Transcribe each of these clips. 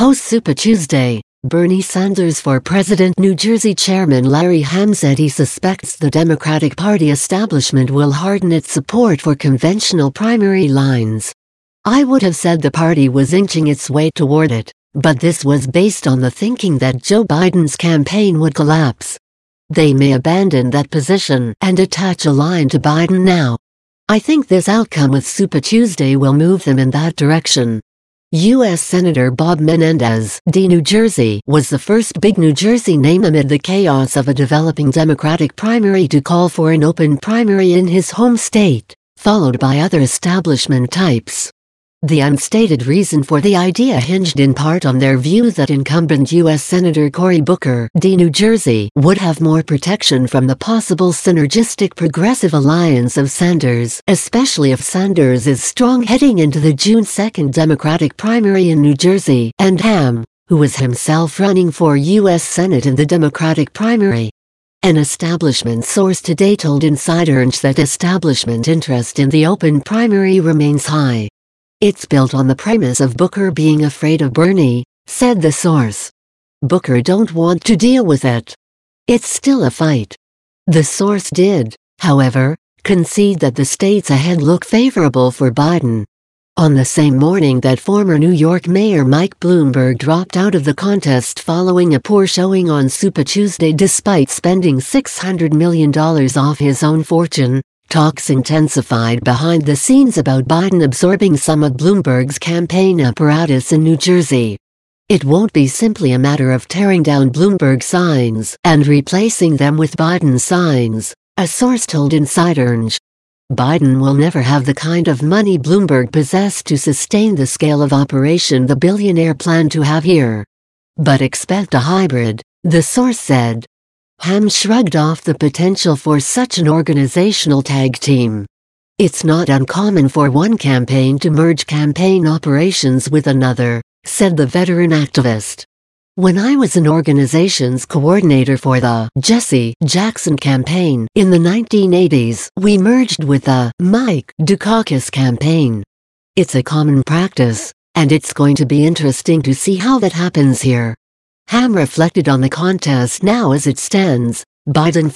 Post Super Tuesday, Bernie Sanders for President. New Jersey Chairman Larry Hamm said he suspects the Democratic Party establishment will harden its support for conventional primary lines. "I would have said the party was inching its way toward it, but this was based on the thinking that Joe Biden's campaign would collapse. They may abandon that position and attach a line to Biden now. I think this outcome with Super Tuesday will move them in that direction." U.S. Senator Bob Menendez, D. New Jersey, was the first big New Jersey name amid the chaos of a developing Democratic primary to call for an open primary in his home state, followed by other establishment types. The unstated reason for the idea hinged in part on their view that incumbent U.S. Senator Cory Booker, D. New Jersey, would have more protection from the possible synergistic progressive alliance of Sanders, especially if Sanders is strong heading into the June 2 Democratic primary in New Jersey, and Hamm, who was himself running for U.S. Senate in the Democratic primary. An establishment source today told InsiderInch that establishment interest in the open primary remains high. "It's built on the premise of Booker being afraid of Bernie," said the source. "Booker don't want to deal with it. It's still a fight." The source did, however, concede that the states ahead look favorable for Biden. On the same morning that former New York Mayor Mike Bloomberg dropped out of the contest following a poor showing on Super Tuesday despite spending $600 million off his own fortune, talks intensified behind the scenes about Biden absorbing some of Bloomberg's campaign apparatus in New Jersey. "It won't be simply a matter of tearing down Bloomberg signs and replacing them with Biden signs," a source told InsiderInch. "Biden will never have the kind of money Bloomberg possessed to sustain the scale of operation the billionaire planned to have here. But expect a hybrid," the source said. Hamm shrugged off the potential for such an organizational tag team. "It's not uncommon for one campaign to merge campaign operations with another," said the veteran activist. "When I was an organizations coordinator for the Jesse Jackson campaign in the 1980s, we merged with the Mike Dukakis campaign. It's a common practice, and it's going to be interesting to see how that happens here." Hamm reflected on the contest now as it stands: Biden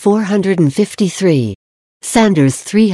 453, Sanders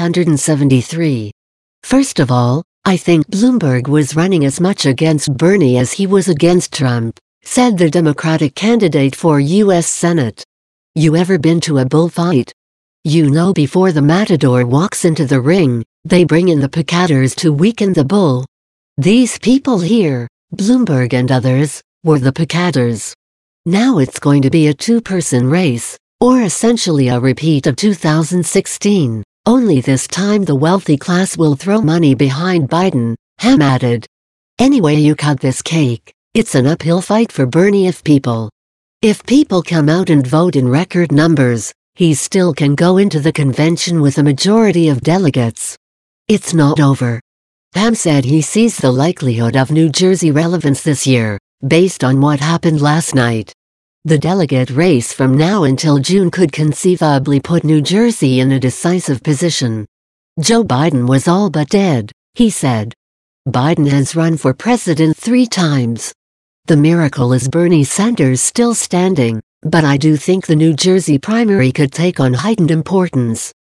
373. "First of all, I think Bloomberg was running as much against Bernie as he was against Trump," said the Democratic candidate for U.S. Senate. "You ever been to a bullfight? You know before the matador walks into the ring, they bring in the picadors to weaken the bull. These people here, Bloomberg and others, were the picadors. Now it's going to be a two-person race, or essentially a repeat of 2016, only this time the wealthy class will throw money behind Biden," Hamm added. "Anyway you cut this cake, it's an uphill fight for Bernie if people come out and vote in record numbers, he still can go into the convention with a majority of delegates. It's not over." Hamm said he sees the likelihood of New Jersey relevance this year, based on what happened last night. The delegate race from now until June could conceivably put New Jersey in a decisive position. "Joe Biden was all but dead," he said. "Biden has run for president 3 times. The miracle is Bernie Sanders still standing, but I do think the New Jersey primary could take on heightened importance."